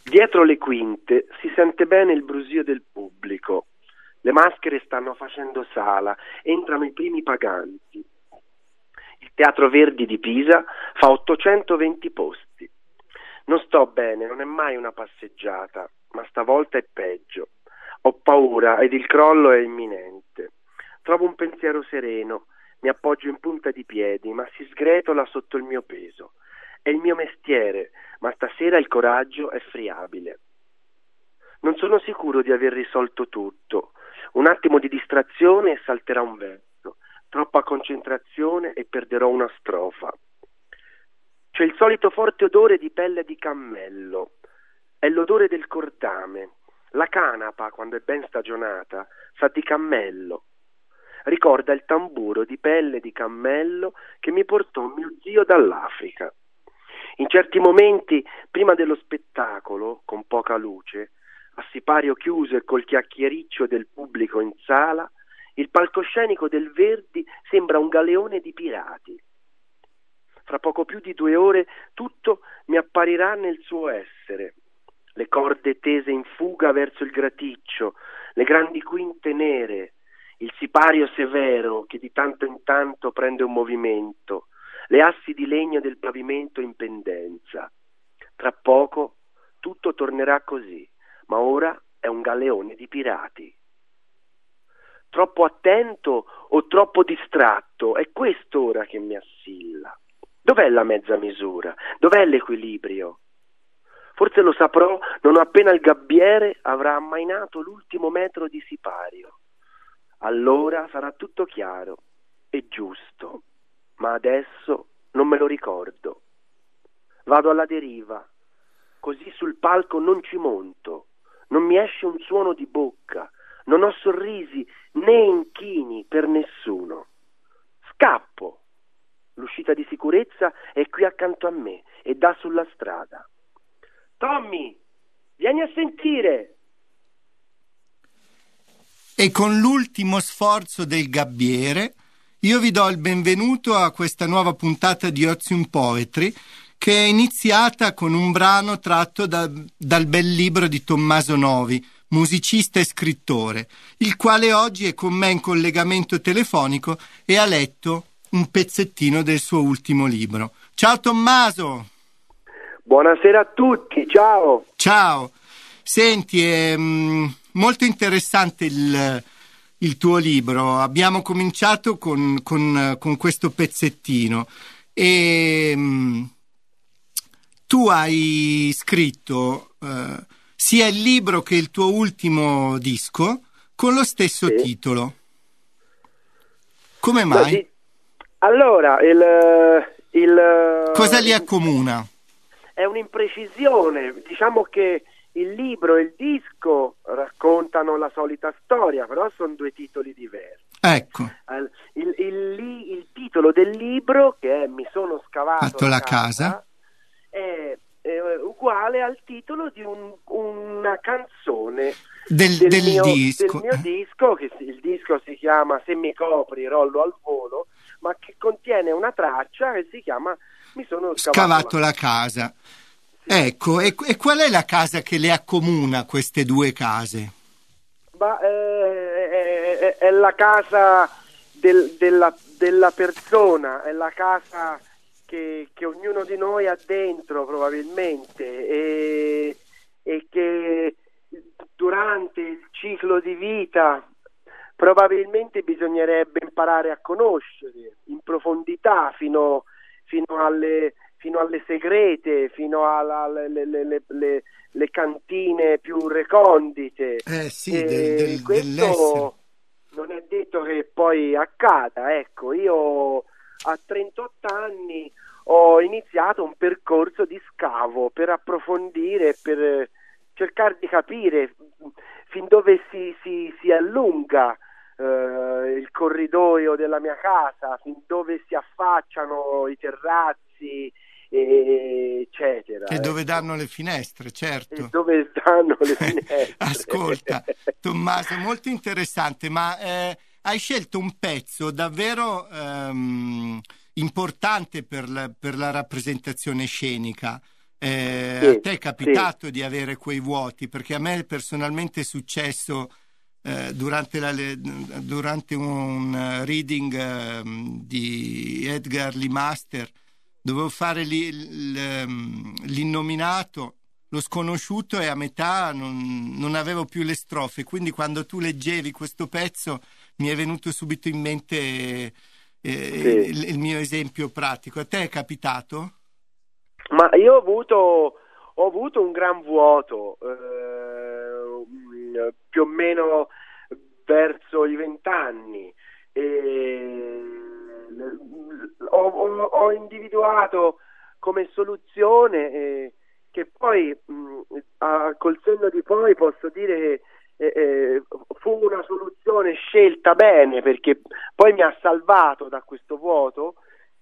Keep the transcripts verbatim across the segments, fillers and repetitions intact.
Dietro le quinte si sente bene il brusio del pubblico. Le maschere stanno facendo sala, entrano i primi paganti. Il Teatro Verdi di Pisa fa ottocentoventi posti. Non sto bene, non è mai una passeggiata, ma stavolta è peggio. Ho paura ed il crollo è imminente. Trovo un pensiero sereno, mi appoggio in punta di piedi, ma si sgretola sotto il mio peso. È il mio mestiere, ma stasera il coraggio è friabile. Non sono sicuro di aver risolto tutto. Un attimo di distrazione e salterà un verso. Troppa concentrazione e perderò una strofa. C'è il solito forte odore di pelle di cammello. È l'odore del cordame. La canapa, quando è ben stagionata, sa di cammello. Ricorda il tamburo di pelle di cammello che mi portò mio zio dall'Africa. In certi momenti, prima dello spettacolo, con poca luce, a sipario chiuso e col chiacchiericcio del pubblico in sala, il palcoscenico del Verdi sembra un galeone di pirati. Fra poco più di due ore tutto mi apparirà nel suo essere. Le corde tese in fuga verso il graticcio, le grandi quinte nere, il sipario severo che di tanto in tanto prende un movimento, le assi di legno del pavimento in pendenza. Tra poco tutto tornerà così, ma ora è un galeone di pirati. Troppo attento o troppo distratto, è quest'ora che mi assilla. Dov'è la mezza misura? Dov'è l'equilibrio? Forse lo saprò non appena il gabbiere avrà ammainato l'ultimo metro di sipario. Allora sarà tutto chiaro e giusto, ma adesso non me lo ricordo. Vado alla deriva, così sul palco non ci monto, non mi esce un suono di bocca, non ho sorrisi né inchini per nessuno. Scappo. L'uscita di sicurezza è qui accanto a me e dà sulla strada. Tommy, vieni a sentire! E con l'ultimo sforzo del gabbiere io vi do il benvenuto a questa nuova puntata di Ozium Poetry, che è iniziata con un brano tratto da, dal bel libro di Tommaso Novi, musicista e scrittore, il quale oggi è con me in collegamento telefonico e ha letto un pezzettino del suo ultimo libro. Ciao Tommaso! Buonasera a tutti, ciao! Ciao! Senti, è mh, molto interessante il, il tuo libro. Abbiamo cominciato con, con, con questo pezzettino e mh, tu hai scritto eh, sia il libro che il tuo ultimo disco con lo stesso sì. titolo. Come mai? Beh, allora, il, il cosa li accomuna? È un'imprecisione, diciamo che il libro e il disco raccontano la solita storia, però sono due titoli diversi. Ecco. Il, il, il, il titolo del libro, che è Mi sono scavato Fatto la casa, casa è, è uguale al titolo di un, una canzone del, del, del mio, disco. del mio disco, che il disco si chiama Se mi copri rollo al volo, ma che contiene una traccia che si chiama Mi sono scavato, scavato la, la casa. Sì. Ecco, e, e qual è la casa che le accomuna, queste due case? Ma, eh, è, è, è la casa del, della, della persona, è la casa che, che ognuno di noi ha dentro probabilmente e, e che durante il ciclo di vita probabilmente bisognerebbe imparare a conoscere in profondità fino, fino alle fino alle segrete, fino alle le, le, le, le cantine più recondite. Eh sì, e del, del, questo dell'essere. Non è detto che poi accada. Ecco, io a trentotto anni ho iniziato un percorso di scavo per approfondire, per cercare di capire fin dove si, si, si allunga eh, il corridoio della mia casa, fin dove si affacciano i terrazzi, eccetera. E dove ecco. danno le finestre, certo. E dove danno le finestre. Ascolta, Tommaso, molto interessante, ma eh, hai scelto un pezzo davvero ehm, importante per la, per la rappresentazione scenica. Eh, Sì, a te è capitato sì. di avere quei vuoti? Perché a me personalmente è successo eh, durante, la, le- durante un eh, reading eh, di Edgar Lee Master, dovevo fare lì l- l- l'innominato, lo sconosciuto, e a metà non, non avevo più le strofe, quindi quando tu leggevi questo pezzo mi è venuto subito in mente eh, Sì. il, il mio esempio pratico. A te è capitato? Ma io ho avuto, ho avuto un gran vuoto, eh, mm, più o meno verso i vent'anni. E ho, ho- ho individuato come soluzione, eh, che poi mh, a- col senno di poi posso dire che eh, eh, fu una soluzione scelta bene, perché poi mi ha salvato da questo vuoto,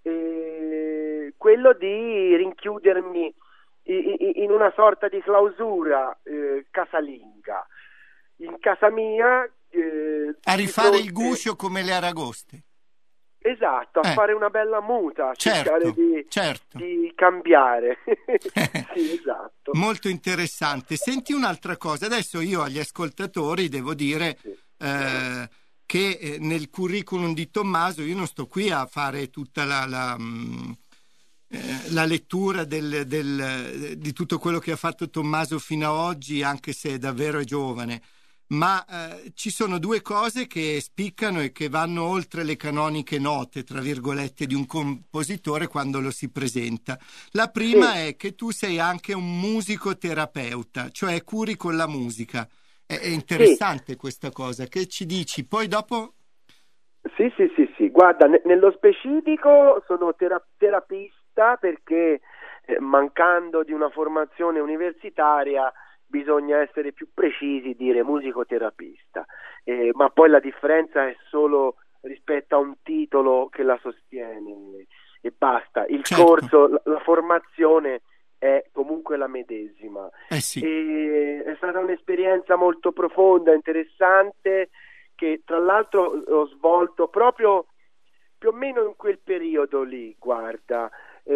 eh, quello di rinchiudermi i- i- in una sorta di clausura eh, casalinga, in casa mia, eh, A di rifare il fronte, guscio come le aragoste. esatto, a Eh, fare una bella muta, a cercare certo, di, certo. di cambiare. Sì, esatto. Molto interessante. Senti un'altra cosa, adesso io agli ascoltatori devo dire Sì. eh, che eh, nel curriculum di Tommaso io non sto qui a fare tutta la, la, mh, eh, la lettura del, del, di tutto quello che ha fatto Tommaso fino ad oggi, anche se davvero è giovane, ma eh, ci sono due cose che spiccano e che vanno oltre le canoniche note, tra virgolette, di un compositore quando lo si presenta. La prima Sì, è che tu sei anche un musicoterapeuta, cioè curi con la musica. È, è sì, interessante questa cosa. Che ci dici? Poi dopo... sì, sì, sì, sì. Guarda, ne- nello specifico sono tera- terapista perché eh, mancando di una formazione universitaria bisogna essere più precisi, dire musicoterapista. Eh, ma poi la differenza è solo rispetto a un titolo che la sostiene e basta. Il Certo, corso, la, la formazione è comunque la medesima. eh sì, E è stata un'esperienza molto profonda, interessante, che tra l'altro ho svolto proprio più o meno in quel periodo lì, guarda.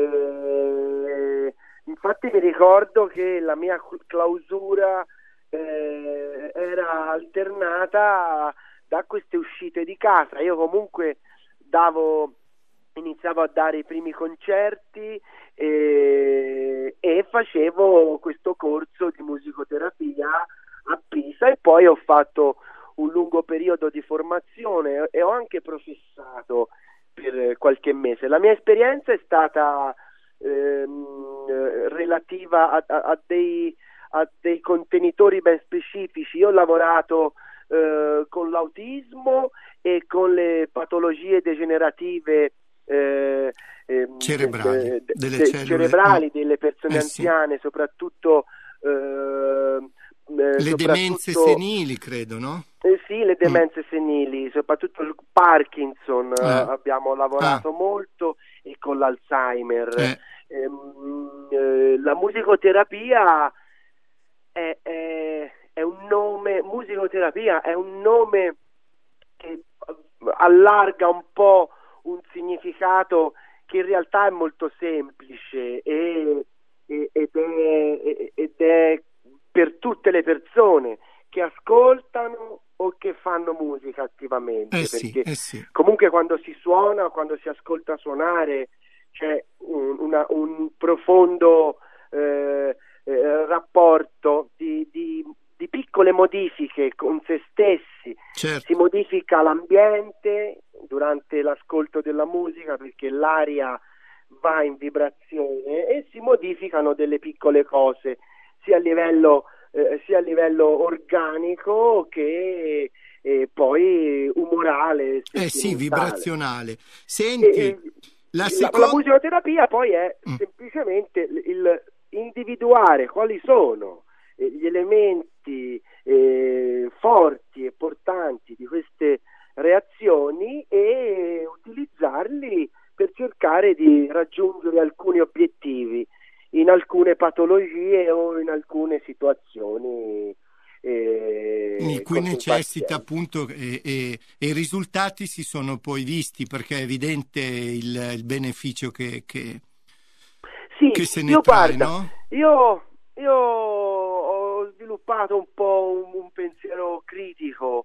Eh, infatti mi ricordo che la mia clausura eh, era alternata da queste uscite di casa. Io comunque davo, iniziavo a dare i primi concerti e, e facevo questo corso di musicoterapia a Pisa, e poi ho fatto un lungo periodo di formazione e ho anche professato per qualche mese. La mia esperienza è stata ehm, relativa a, a, a, dei, a dei contenitori ben specifici. Io ho lavorato eh, con l'autismo e con le patologie degenerative eh, ehm, cerebrali, de- de- delle de- cellule. Mm, cerebrali delle persone eh sì. anziane, soprattutto eh, eh, Le demenze soprattutto senili, credo, no? eh sì, le Mm, demenze senili, soprattutto il Parkinson, eh, eh, abbiamo ah, lavorato molto, e con l'Alzheimer. eh, Ehm, eh, la musicoterapia è, è, è un nome, musicoterapia è un nome che allarga un po' un significato che in realtà è molto semplice e, e- ed, è, ed è per tutte le persone che ascoltano o che fanno musica eh attivamente, sì, perché eh sì. comunque quando si suona, quando si ascolta suonare, c'è un, una- un profondo eh, eh, rapporto di, di- di piccole modifiche con se stessi. Si Certo, modifica l'ambiente durante l'ascolto della musica perché l'aria va in vibrazione, e si modificano delle piccole cose sia a livello, eh, sia a livello organico che eh, poi umorale, eh sì, sentimentale. vibrazionale. E, Senti, e, la la, la seconda... musicoterapia poi è semplicemente il, il individuare quali sono eh, gli elementi eh, forti e portanti di queste reazioni e utilizzarli per cercare di raggiungere alcuni obiettivi in alcune patologie o in alcune situazioni in eh, cui con il necessita paziente. appunto e, e- e i risultati si sono poi visti perché è evidente il, il beneficio che, che- sì, che se ne io trae, guarda, no? Io, io ho sviluppato un po' un, un pensiero critico.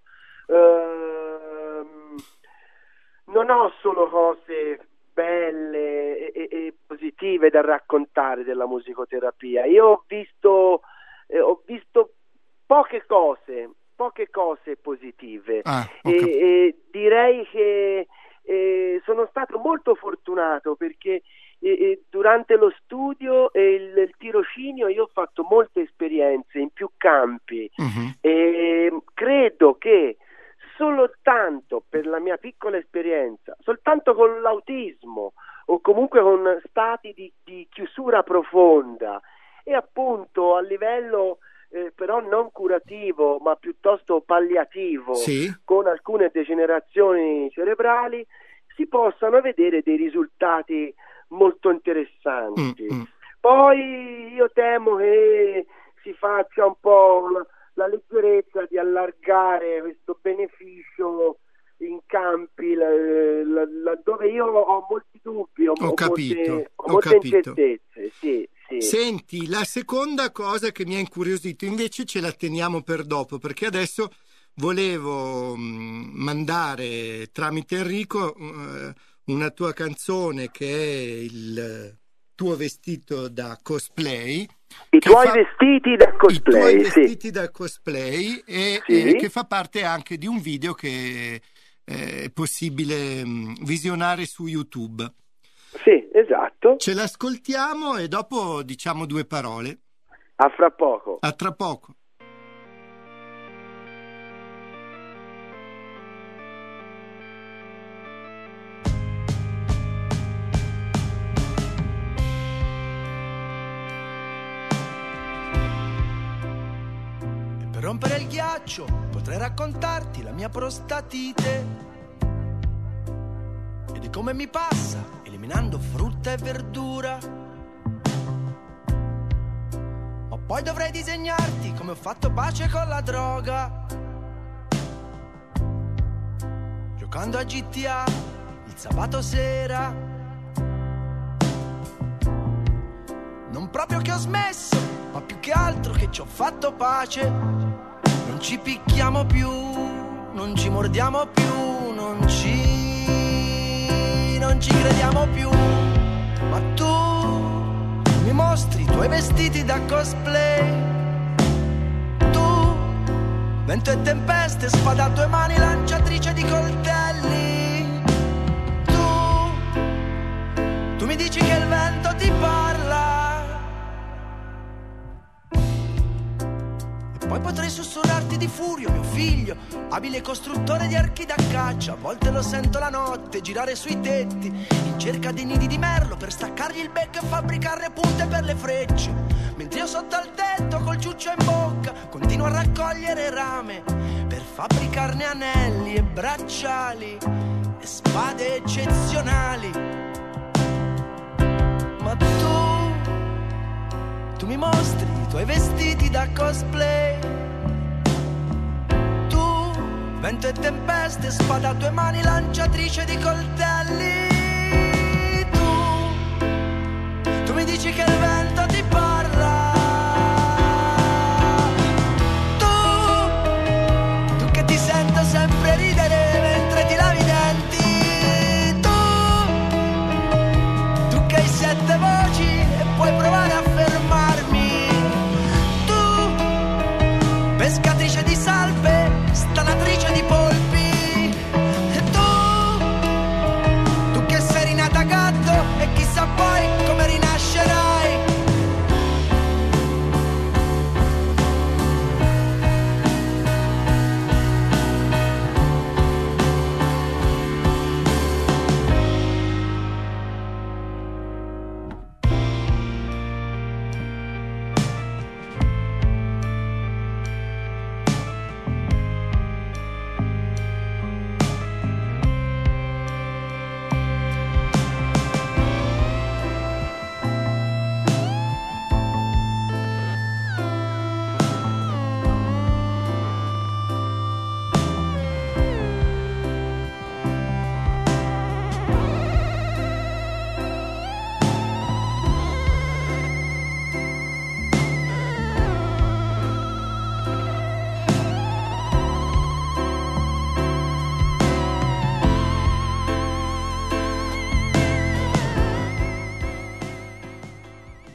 Ehm, non ho solo cose belle e, e, e positive da raccontare della musicoterapia. Io ho visto, eh, ho visto poche cose, poche cose positive. Ah, e, ho capito. e direi che eh, sono stato molto fortunato perché E, e durante lo studio e il, il tirocinio io ho fatto molte esperienze in più campi. Mhm. E credo che soltanto per la mia piccola esperienza, soltanto con l'autismo o comunque con stati di, di chiusura profonda e appunto a livello eh, però non curativo ma piuttosto palliativo, Sì. con alcune degenerazioni cerebrali, si possano vedere dei risultati molto interessanti. Mm, mm. Poi io temo che si faccia un po' la, la leggerezza di allargare questo beneficio in campi laddove io ho molti dubbi, ho, Ho ho capito, molte, ho ho molte capito. incertezze. Sì, sì. Senti, la seconda cosa che mi ha incuriosito invece ce la teniamo per dopo, perché adesso volevo mh, mandare tramite Enrico uh, una tua canzone che è il tuo vestito da cosplay. I che tuoi fa... vestiti da cosplay. I tuoi sì. vestiti da cosplay e, Sì. e che fa parte anche di un video che eh, è possibile mh, visionare su YouTube. Sì, esatto. Ce l'ascoltiamo e dopo diciamo due parole. A fra poco. A tra poco. Per rompere il ghiaccio potrei raccontarti la mia prostatite e di come mi passa eliminando frutta e verdura. Ma poi dovrei disegnarti come ho fatto pace con la droga, giocando a G T A il sabato sera. Non proprio che ho smesso, ma più che altro che ci ho fatto pace. Non ci picchiamo più, non ci mordiamo più, non ci... non ci crediamo più. Ma tu mi mostri i tuoi vestiti da cosplay. Tu, vento e tempeste, spada a due mani, lanciatrice di coltelli. Tu, tu mi dici che il vento ti parla. Poi potrei sussurrarti di Furio, mio figlio, abile costruttore di archi da caccia. A volte lo sento la notte girare sui tetti in cerca dei nidi di merlo per staccargli il becco e fabbricarne punte per le frecce. Mentre io sotto al tetto col ciuccio in bocca continuo a raccogliere rame per fabbricarne anelli e bracciali e spade eccezionali. Ma tu, tu mi mostri i tuoi vestiti da cosplay. Tu, vento e tempeste, spada a due mani, lanciatrice di coltelli. Tu, tu mi dici che il vento ti parla. Tu, tu che ti sento sempre ridere mentre ti lavi i denti. Tu, tu che hai sette voci e puoi provare a fermarmi. Pescatrice di salve, stanatrice di polpi. E tu, tu che sei rinata gatto e chissà poi come rinascerai.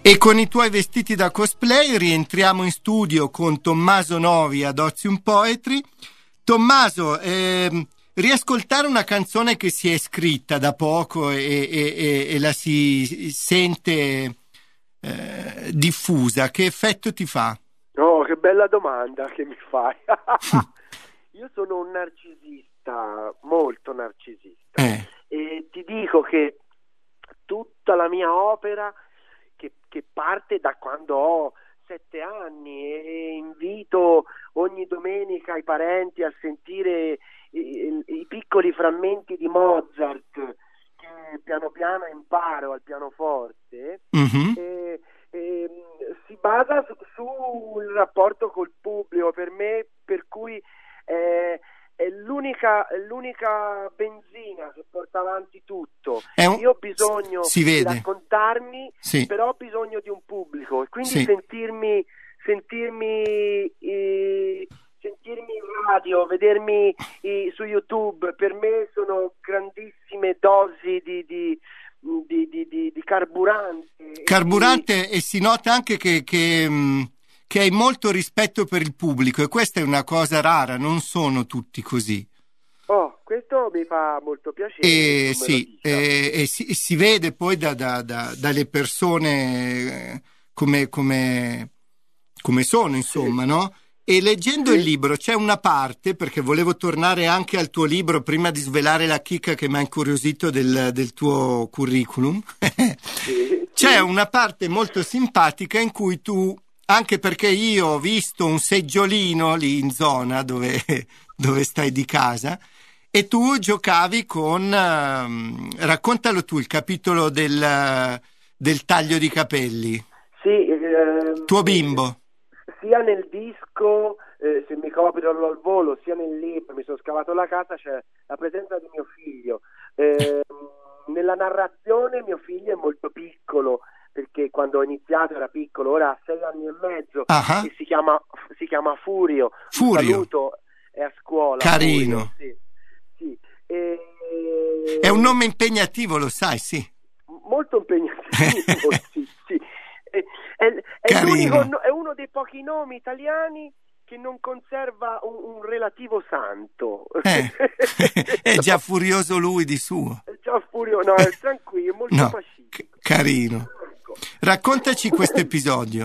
E con i tuoi vestiti da cosplay rientriamo in studio con Tommaso Novi ad Ozium Poetry. Tommaso, ehm, riascoltare una canzone che si è scritta da poco e, e, e, e la si sente eh, diffusa, che effetto ti fa? Oh, che bella domanda che mi fai. Io sono un narcisista, molto narcisista, eh. e ti dico che tutta la mia opera che, che parte da quando ho sette anni e invito ogni domenica i parenti a sentire i, i, i piccoli frammenti di Mozart che piano piano imparo al pianoforte, Mm-hmm. e, e, si basa su, sul rapporto col pubblico, per me, per cui eh, è l'unica, è l'unica benzina che porta avanti tutto. Un... Io ho bisogno si di vede. raccontarmi, sì. però ho bisogno di un pubblico, e quindi sì. sentirmi sentirmi eh, sentirmi in radio, vedermi eh, su YouTube, per me sono grandissime dosi di di, di, di, di, di carburante. Carburante, e, e si nota anche che, che mh, che hai molto rispetto per il pubblico, e questa è una cosa rara, non sono tutti così. Oh, questo mi fa molto piacere. E sì, e, e si, si vede poi da, da, da, dalle persone come, come, come sono, insomma, sì. No? E leggendo sì. il libro c'è una parte, perché volevo tornare anche al tuo libro prima di svelare la chicca che mi ha incuriosito del, del tuo curriculum. Sì, c'è sì. una parte molto simpatica in cui tu, anche perché io ho visto un seggiolino lì in zona dove, dove stai di casa, e tu giocavi con, uh, raccontalo tu, il capitolo del, del taglio di capelli. Sì, ehm, tuo bimbo. Sia nel disco, eh, se mi copro al volo, sia nel libro, mi sono scavato la casa, c'è la presenza di mio figlio. Eh, nella narrazione mio figlio è molto piccolo, perché quando ho iniziato era piccolo, ora ha sei anni e mezzo, uh-huh. e si chiama, si chiama Furio. Furio. Un saluto, è a scuola. Carino. Furio, sì. Sì. E... È un nome impegnativo, lo sai, sì. Molto impegnativo, sì, sì. È, è, è, l'unico, è uno dei pochi nomi italiani che non conserva un, un relativo santo. Eh. È già furioso lui di suo. È già furioso, no, è tranquillo, è molto no, pacifico. C- carino. Raccontaci questo episodio.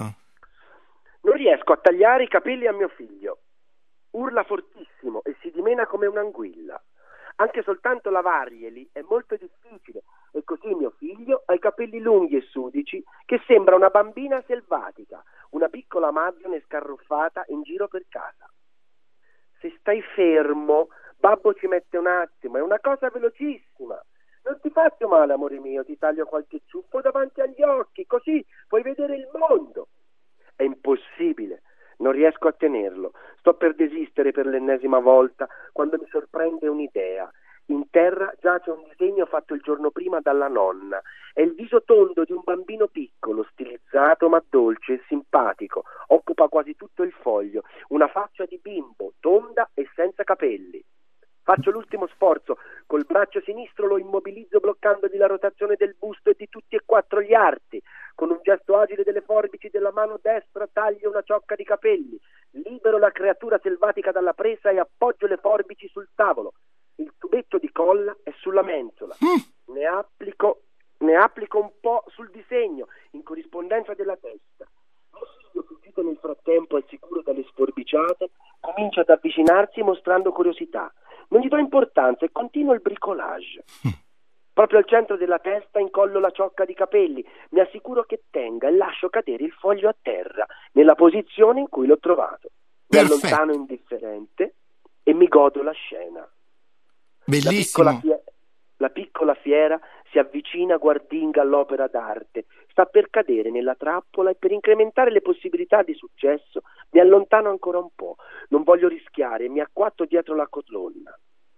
Non riesco a tagliare i capelli a mio figlio. Urla fortissimo e si dimena come un'anguilla. Anche soltanto lavarglieli è molto difficile, e così mio figlio ha i capelli lunghi e sudici che sembra una bambina selvatica, una piccola amazzone scarruffata in giro per casa. Se stai fermo, babbo ci mette un attimo, è una cosa velocissima. Non ti faccio male, amore mio, ti taglio qualche ciuffo davanti agli occhi, così puoi vedere il mondo. È impossibile. Non riesco a tenerlo. Sto per desistere per l'ennesima volta quando mi sorprende un'idea. In terra giace un disegno fatto il giorno prima dalla nonna. È il viso tondo di un bambino piccolo, stilizzato ma dolce e simpatico. Occupa quasi tutto il foglio. Una faccia di bimbo, tonda e senza capelli. Faccio l'ultimo sforzo. Col braccio sinistro lo immobilizzo bloccandogli la rotazione del busto e di tutti e quattro gli arti. Con un gesto agile delle forbici della mano destra taglio una ciocca di capelli. Libero la creatura selvatica dalla presa e appoggio le forbici sul tavolo. Il tubetto di colla è sulla mensola. Mm. Ne applico, ne applico un po' sul disegno, in corrispondenza della testa. Mio figlio, fuggito nel frattempo e sicuro dalle sforbiciate, comincia ad avvicinarsi mostrando curiosità. Non gli do importanza e continuo il bricolage. Mm. Proprio al centro della testa incollo la ciocca di capelli, mi assicuro che tenga e lascio cadere il foglio a terra, nella posizione in cui l'ho trovato. Mi allontano indifferente e mi godo la scena. Bellissimo. La piccola, fie- la piccola fiera si avvicina guardinga all'opera d'arte, sta per cadere nella trappola e per incrementare le possibilità di successo mi allontano ancora un po'. Non voglio rischiare e mi acquatto dietro la colonna.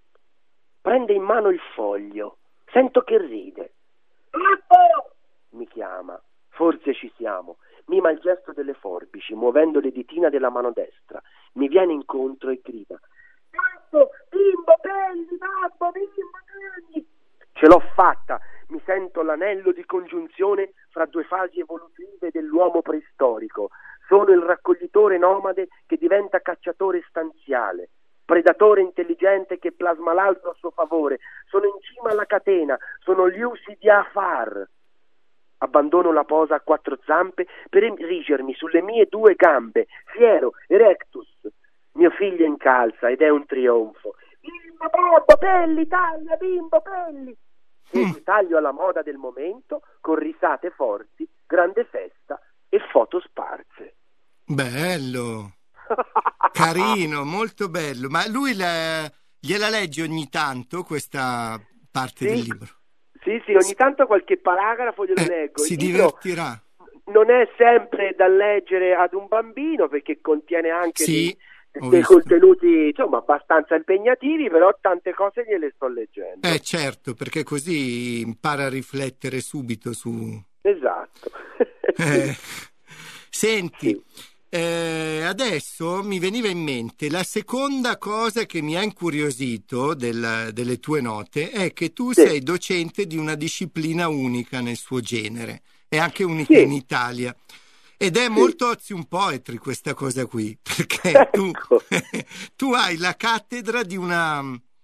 Prende in mano il foglio. Sento che ride. Papà! Mi chiama. Forse ci siamo. Mima il gesto delle forbici, muovendo le ditine della mano destra. Mi viene incontro e grida. Babbo, bimbo, belli, babbo, bimbo, belli. Ce l'ho fatta. Mi rappresento l'anello di congiunzione fra due fasi evolutive dell'uomo preistorico. Sono il raccoglitore nomade che diventa cacciatore stanziale, predatore intelligente che plasma l'altro a suo favore. Sono in cima alla catena, sono Liusi di Afar. Abbandono la posa a quattro zampe per erigermi sulle mie due gambe, fiero, erectus. Mio figlio incalza ed è un trionfo. Bimbo, Bobbo, Pelli, taglia, bimbo, Pelli. E taglio alla moda del momento, con risate forti, grande festa e foto sparse. Bello, carino, molto bello. Ma lui la, gliela legge ogni tanto questa parte Sì. del libro? Sì, sì, ogni tanto qualche paragrafo glielo Eh, leggo. si Il libro divertirà. non è sempre da leggere ad un bambino perché contiene anche Sì, dei, ho dei visto. contenuti insomma abbastanza impegnativi, però tante cose gliele sto leggendo. Eh certo, perché così impara a riflettere subito su... Esatto. Eh, senti, Sì. eh, adesso mi veniva in mente la seconda cosa che mi ha incuriosito del- delle tue note è che tu Sì. sei docente di una disciplina unica nel suo genere, è anche unica Sì. in Italia. Ed è Sì. molto ozium poetry questa cosa qui, perché tu, Ecco. tu hai la cattedra di una,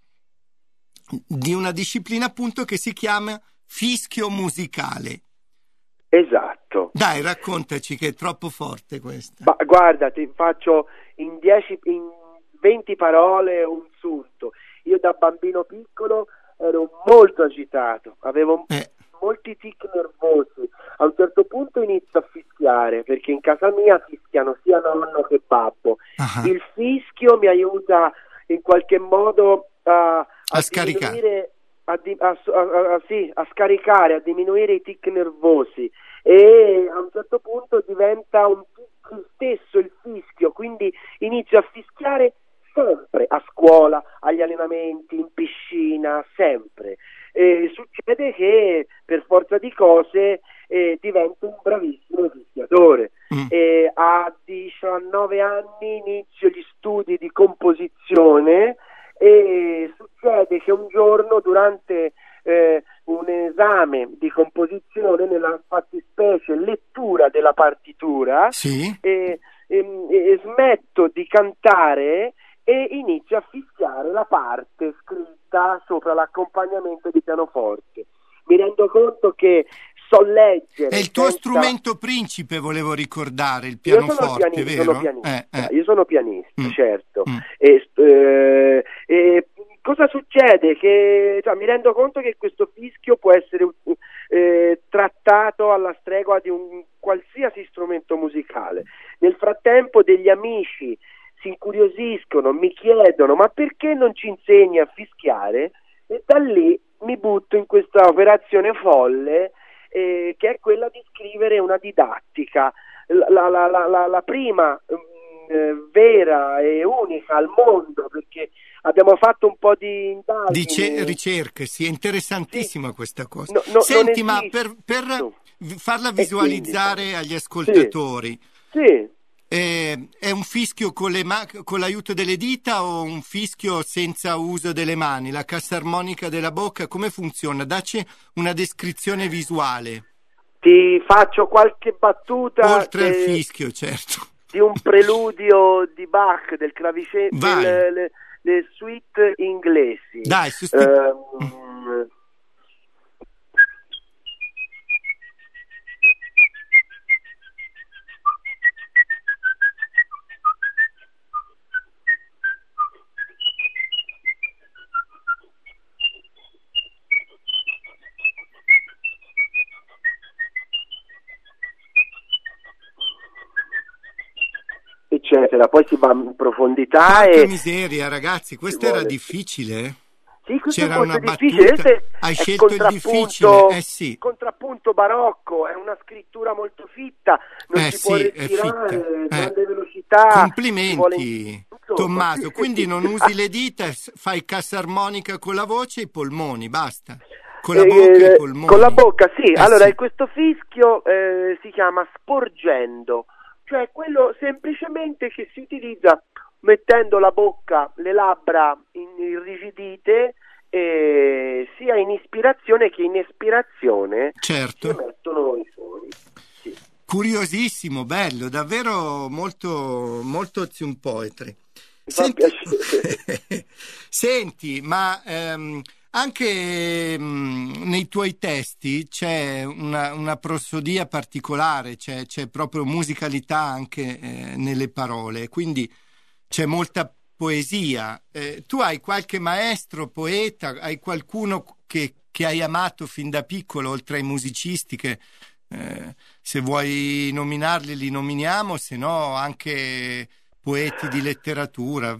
di una disciplina appunto che si chiama fischio musicale. Esatto. Dai, raccontaci che è troppo forte questa. Ma guarda, ti faccio in dieci, in venti parole un sunto. Io da bambino piccolo ero molto agitato, avevo Eh. molti tic nervosi. A un certo punto inizio a fischiare, perché in casa mia fischiano sia nonno che babbo. Ah. Il fischio mi aiuta in qualche modo a, a, A scaricare. diminuire, a, di- a- a- a- sì, a scaricare, a diminuire i tic nervosi. E a un certo punto diventa un tic stesso il fischio, quindi inizio a fischiare sempre, a scuola, agli allenamenti, in piscina, sempre. E succede che per forza di cose eh, divento un bravissimo fischiatore. Mm. E a diciannove anni inizio gli studi di composizione e succede che un giorno durante eh, un esame di composizione, nella fattispecie lettura della partitura, Sì? e, e- e smetto di cantare e inizio a fischiare la parte scritta sopra l'accompagnamento di pianoforte. Mi rendo conto che so leggere. È il tuo senza- strumento principe, volevo ricordare, il Io sono pianoforte, pianista, vero? sono pianista, Eh, eh. io sono pianista, Mm. certo. Mm. E, eh, e cosa succede? Che cioè, mi rendo conto che questo fischio può essere eh, trattato alla stregua di un qualsiasi strumento musicale. Nel frattempo degli amici si incuriosiscono, mi chiedono ma perché non ci insegni a fischiare? E da lì mi butto in questa operazione folle eh, che è quella di scrivere una didattica, la, la, la, la, la, la prima mh, eh, vera e unica al mondo, perché abbiamo fatto un po' di indagini. Dice ricerche, sì, è interessantissima Sì. questa cosa. No, no, Senti, non ma esiste. per, per vi- farla E visualizzare quindi- agli ascoltatori, Sì. eh, è un fischio con, le ma- con l'aiuto delle dita o un fischio senza uso delle mani? La cassa armonica della bocca, come funziona? Dacci una descrizione visuale, Ti faccio qualche battuta oltre al de- fischio, certo. di un preludio di Bach, del clavicembalo, Vai. le, le, le suite inglesi. Dai, sosti- Ehm, eccetera, poi si va in profondità Porca e miseria, ragazzi, questo ci era vuole. difficile? eh? sì, questo C'era è molto una difficile. battuta. Questo è- Hai è scelto il contrappunto- difficile, eh sì. contrappunto barocco, è una scrittura molto fitta, non Eh si può sì, è respirare, fitta. Eh. grande velocità. ci Complimenti, vuole- insomma, Tommaso. sì. Quindi non usi le dita, s- fai cassa armonica con la voce e i polmoni, basta. Con la Eh, bocca e i polmoni. Con la bocca, sì. Eh, allora, sì. questo fischio eh, si chiama sporgendo, cioè quello semplicemente che si utilizza mettendo la bocca, le labbra in- irrigidite e sia in ispirazione che in espirazione certo. si emettono i suoni. Sì. Curiosissimo, bello, davvero molto, molto Ozium Poetry. Mi fa Senti, piacere. Senti, ma ehm, anche mh, nei tuoi testi c'è una, una prosodia particolare, c'è, c'è proprio musicalità anche eh, nelle parole, quindi c'è molta poesia. Eh, tu hai qualche maestro, poeta, hai qualcuno che, che hai amato fin da piccolo, oltre ai musicisti, che eh, se vuoi nominarli li nominiamo, se no anche poeti di letteratura.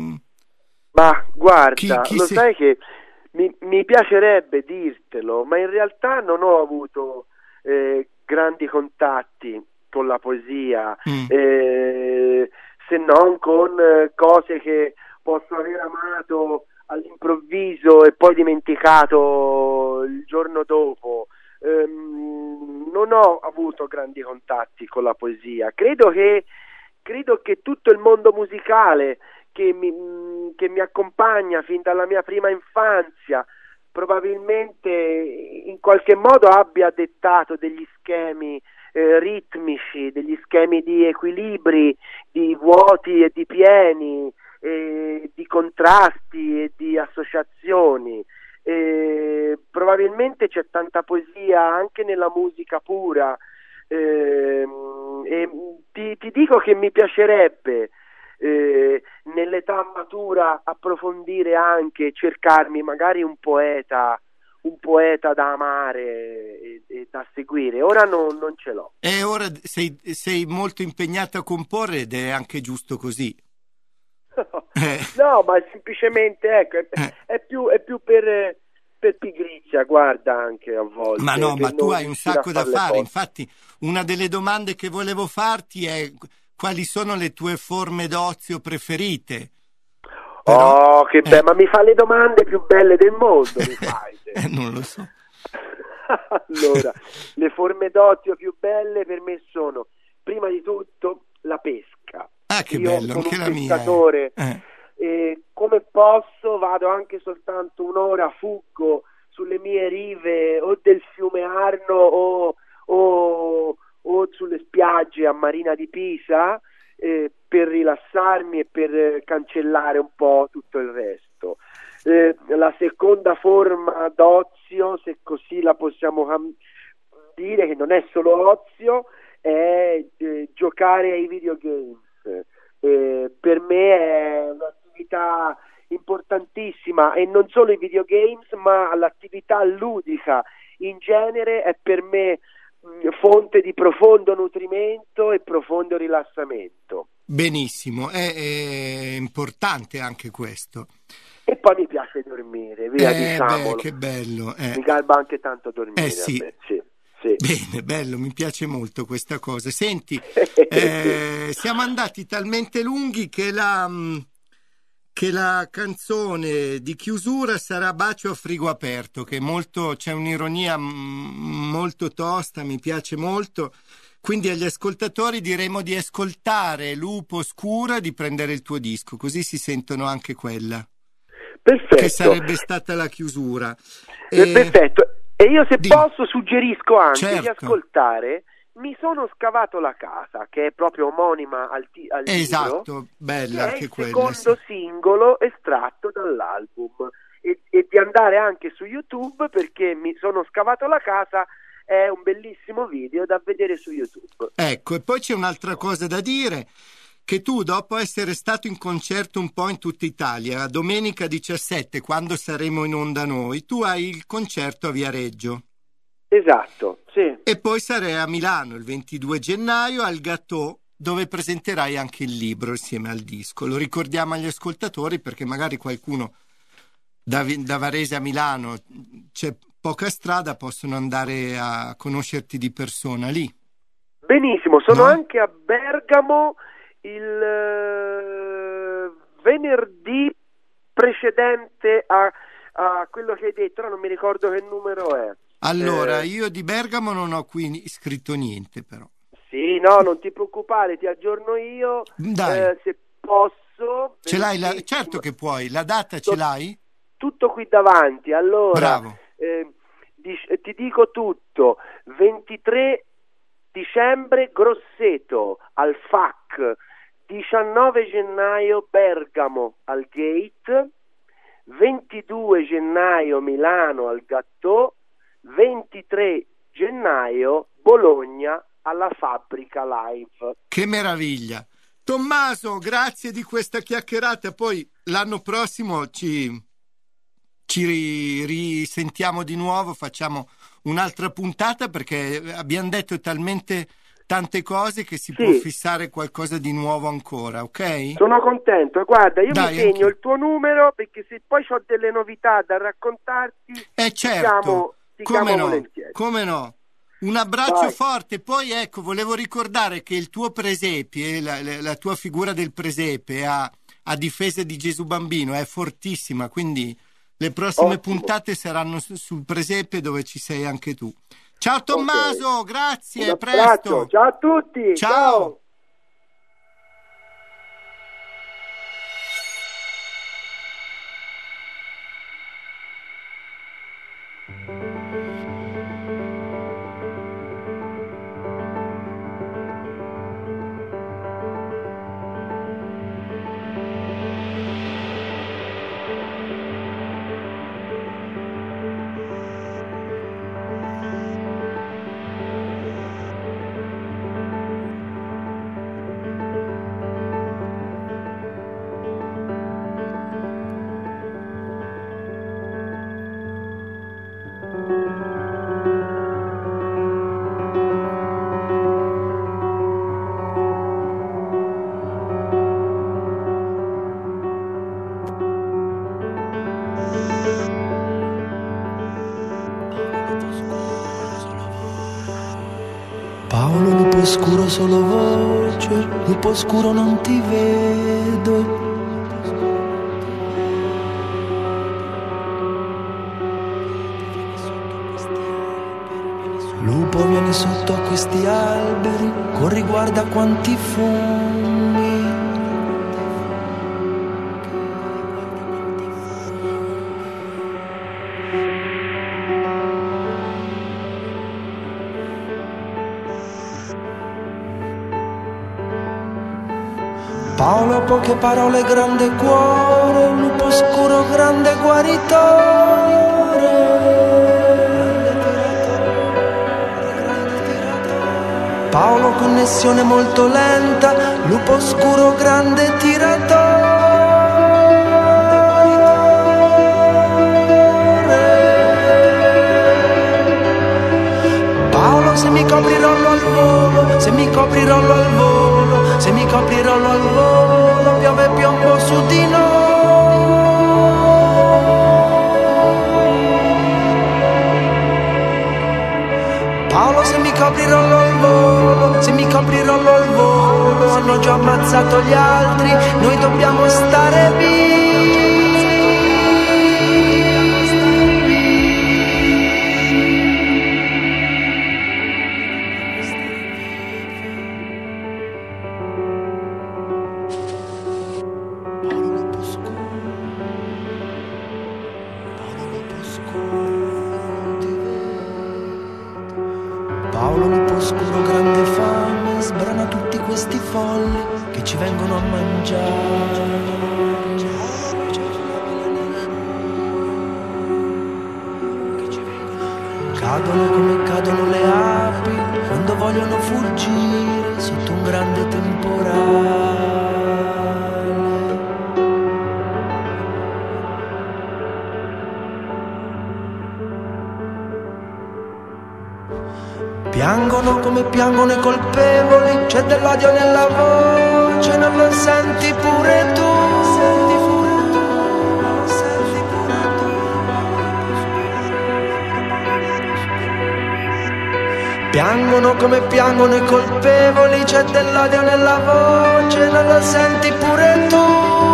Ma guarda, Chi, chi lo se... sai che mi, mi piacerebbe dirtelo, ma in realtà non ho avuto eh, grandi contatti con la poesia, Mm. eh, se non con eh, cose che posso aver amato all'improvviso e poi dimenticato il giorno dopo. Ehm, non ho avuto grandi contatti con la poesia. Credo che, credo che tutto il mondo musicale che mi, che mi accompagna fin dalla mia prima infanzia probabilmente in qualche modo abbia dettato degli schemi eh, ritmici, degli schemi di equilibri, di vuoti e di pieni, eh, di contrasti e di associazioni. Eh, probabilmente c'è tanta poesia anche nella musica pura, eh, e ti, ti dico che mi piacerebbe eh, nell'età matura approfondire anche, cercarmi magari un poeta un poeta da amare e, e da seguire. Ora no, non ce l'ho. E ora sei, sei molto impegnato a comporre ed è anche giusto così. Eh. No, ma semplicemente ecco, è, Eh. è più è più per, per pigrizia, guarda, anche a volte. Ma no, per ma tu non hai un riuscire sacco a da fare le fare. cose. Infatti, una delle domande che volevo farti è quali sono le tue forme d'ozio preferite? Però, Oh, che eh. bello, ma mi fa le domande più belle del mondo, mi fai. eh, non lo so. Allora, le forme d'ozio più belle per me sono, prima di tutto, la pesca. Ah, che Io bello, sono anche un la mia. pescatore. Eh. E come posso vado anche soltanto un'ora, fuggo sulle mie rive o del fiume Arno o, o, o sulle spiagge a Marina di Pisa eh, per rilassarmi e per eh, cancellare un po' tutto il resto. Eh, la seconda forma d'ozio, se così la possiamo cam- dire, che non è solo ozio, è eh, giocare ai videogames. Eh, per me è un'attività importantissima, e non solo i videogames ma l'attività ludica in genere è per me mh, fonte di profondo nutrimento e profondo rilassamento. Benissimo, è, è importante anche questo. E poi mi piace dormire, via, Eh, diciamolo. beh, che bello. Eh. Mi garba anche tanto dormire. Eh, sì. a me, sì, sì. Bene, bello, mi piace molto questa cosa. Senti, eh, siamo andati talmente lunghi che la, che la canzone di chiusura sarà Bacio a frigo aperto, che è molto, c'è un'ironia mm, molto tosta, mi piace molto. Quindi agli ascoltatori diremo di ascoltare Lupo Scuro e di prendere il tuo disco, così si sentono anche quella. Perfetto. Che sarebbe stata la chiusura. Eh, E... Perfetto. E io, se Dimmi. posso, suggerisco anche Certo. di ascoltare Mi sono scavato la casa, che è proprio omonima al, ti- al Esatto, libro, bella che è anche il quella. secondo Sì. singolo estratto dall'album, e, e di andare anche su YouTube, perché Mi sono scavato la casa è un bellissimo video da vedere su YouTube. Ecco, e poi c'è un'altra cosa da dire, che tu, dopo essere stato in concerto un po' in tutta Italia, domenica diciassette, quando saremo in onda noi, tu hai il concerto a Viareggio. Esatto, sì. E poi sarai a Milano il ventidue gennaio al Gatò, dove presenterai anche il libro insieme al disco. Lo ricordiamo agli ascoltatori perché magari qualcuno da, da Varese a Milano, c'è poca strada, possono andare a conoscerti di persona lì. Benissimo, sono No? anche a Bergamo il eh, venerdì precedente a, a quello che hai detto, ora non mi ricordo che numero è. Allora, Eh, io di Bergamo non ho qui scritto niente, però. Sì, no, non ti preoccupare, ti aggiorno io, Dai, eh, se posso. ce l'hai? La... Benissimo. Certo che puoi. La data ce So- l'hai? tutto qui davanti. Allora, eh, di, ti dico tutto. ventitré dicembre Grosseto al F A C, diciannove gennaio Bergamo al Gate, ventidue gennaio Milano al Gatto, ventitré gennaio Bologna alla Fabbrica Live. Che meraviglia! Tommaso, grazie di questa chiacchierata. Poi l'anno prossimo ci, ci ri, risentiamo di nuovo, facciamo un'altra puntata, perché abbiamo detto talmente tante cose che si sì. può fissare qualcosa di nuovo ancora, ok? Sono contento, guarda, io Dai, mi segno anche... il tuo numero, perché se poi ho delle novità da raccontarti, eh certo, ti chiamo, ti come chiamo no, volentieri. Come no? Un abbraccio Vai. forte. Poi ecco, volevo ricordare che il tuo presepe, la, la, la tua figura del presepe a, a difesa di Gesù Bambino è fortissima, quindi le prossime Ottimo. puntate saranno su, sul presepe, dove ci sei anche tu. Ciao Tommaso, okay. Grazie, a presto. Ciao a tutti. Ciao. Ciao. Paolo, lupo scuro solo voce, lupo scuro non ti vedo. Lupo, vieni sotto a questi alberi, corri, guarda quanti fumi. Paolo, poche parole, grande cuore, lupo scuro, grande guaritore. Paolo, connessione molto lenta, lupo scuro, grande tiratore. Paolo, se mi copri rollo al volo, se mi copri rollo al volo, se mi copri rollo al volo, piove piombo su di noi. Paolo, se mi copri rollo al volo, se mi copri rollo al volo, hanno già ammazzato gli altri, noi dobbiamo stare vivi. Paolo, lupo scuro, grande fame, sbrana tutti questi folli che ci vengono a mangiare. Cadono come cadono le api quando vogliono fuggire sotto un grande temporale. Piangono come piangono i colpevoli, c'è dell'odio nella voce, non lo senti pure tu. Piangono come piangono i colpevoli, c'è dell'odio nella voce, non lo senti pure tu.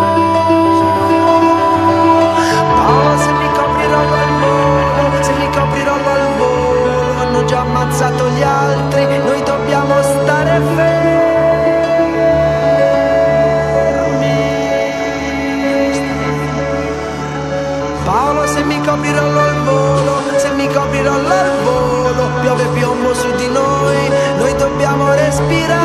Oh, se mi coprirò al volo, se mi coprirò al volo, hanno già ammazzato gli altri, noi dobbiamo stare fermi. palla al volo, piove piombo su di noi, noi dobbiamo respirare